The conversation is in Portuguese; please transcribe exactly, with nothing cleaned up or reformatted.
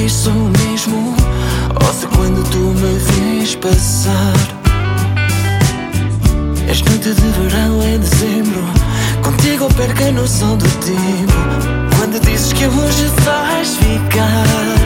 vez sou o mesmo, ou se quando tu me vês passar. És noite de verão em dezembro, contigo perco a noção do tempo. Quando dizes que hoje vais ficar,